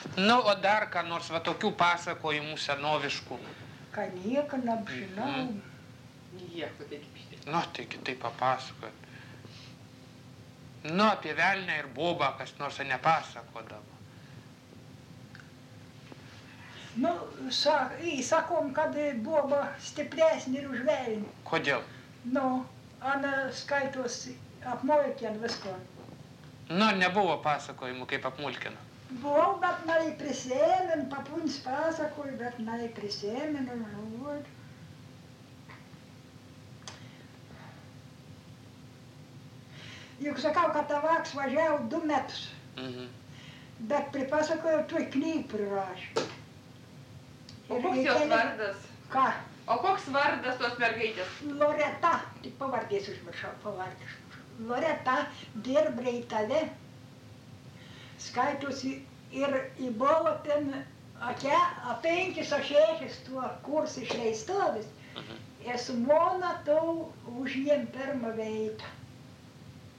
Nu, o dar ką nors va tokių pasakojimų senoviškų. Ką nieko neapžinau. Nieko, tai kaip šitai. Nu, taigi tai papasakot. Nu, apie velnę ir bobą kas nors nepasakodavo. Nu, sakom, kad boba stipresnė ir už velnį. Kodėl? Nu, Ana skaitosi apmulkina visko. Nu, nebuvo pasakojimų, kaip apmulkina. Buvau, bet neprisimenu, papuns pasakoju, bet neprisimenu, žodžiu. Juk sakau, kad tavaks važiavo 2 metus, bet pripasakojau, tuoj knygų prirašė. O koks jos vardas? Ką? O koks vardas tos mergaitės? Loreta, tik pavardės užmiršau, Loreta dirba į tave, skaitosi ir buvo ten 5-6 tuo kurs išleistovis. Ir su Mona tau užėmė pirmą vietą.